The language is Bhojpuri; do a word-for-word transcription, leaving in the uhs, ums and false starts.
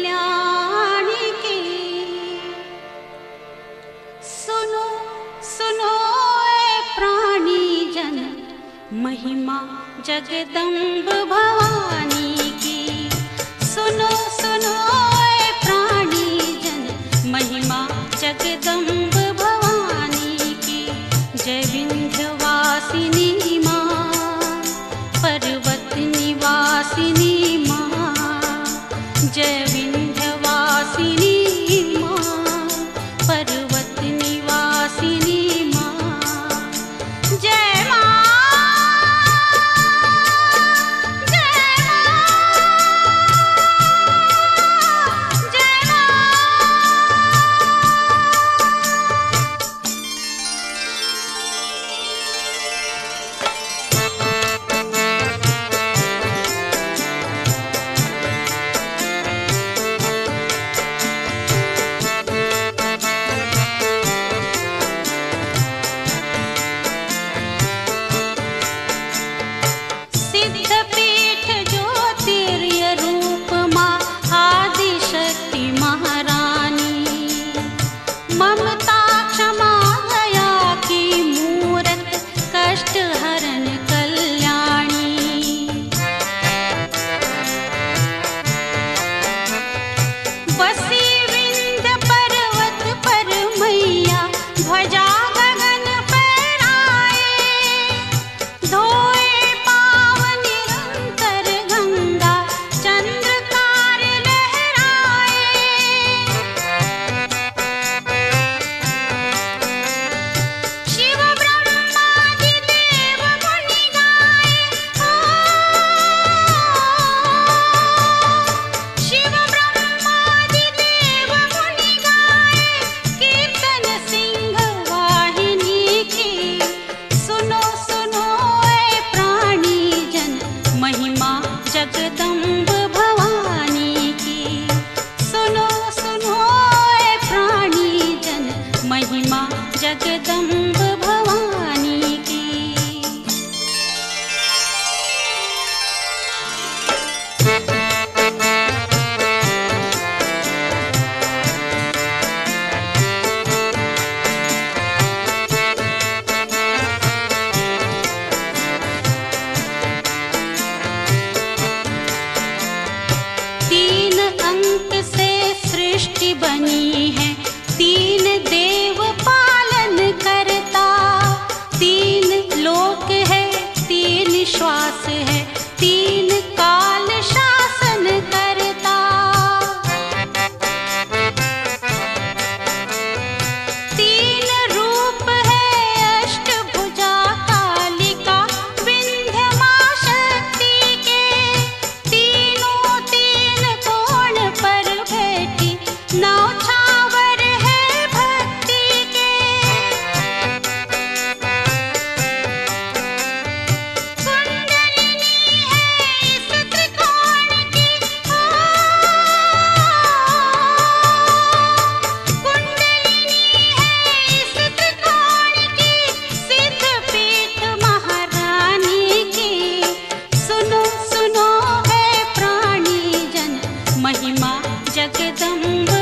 कल्याणी की। सुनो सुनो ए प्राणी जन, महिमा जगदम्ब भवानी की। सुनो सुनो ए प्राणी जन, महिमा जगदम्ब भवानी की। जय विंध्यवासिनी माँ, पर्वत निवासिनी माँ। जय विंध्यवासिनी माँ, पर्वत निवासिनी माँ। जय माँ, जय माँ, जय माँ। सिद्धपीठ ज्योतिर्य रूप माँ, आदिशक्ति महारानी। ममता क्षमा दया की मूरत, कष्ट हरण कल्याणी। बसी विंध्य पर्वत पर मैया, ध्वजा गगन फहराए। धोए पाव निरंतर गंगा, चंद्रकार लहराए। शिव ब्रह्मादि देव मुनि गाए। शिव ब्रह्मादि देव मुनि गाए, कीर्तन सिंह वाहिनी की। सुनो सुनो ए प्राणी जन, महिमा जगदम्ब भवानी की। सुनो सुनो ए प्राणी जन, महिमा जगदम्ब भवानी की। तीन अंक से सृष्टि बनी है, तीन देव पालन करता। तीन लोक है, तीन श्वास है, तीन काल शासन करता। तीन रूप है, अष्टभुजा कालिका, विंध्य माँ शक्ति के। तीनों तीन कोण पर बैठी, नौछावर है भक्ति के। कुंडलिनी है इस त्रिकोण की। कुंडलिनी है इस त्रिकोण की, सिद्धपीठ महारानी की। सुनो सुनो है प्राणी जन, महिमा जगदम्ब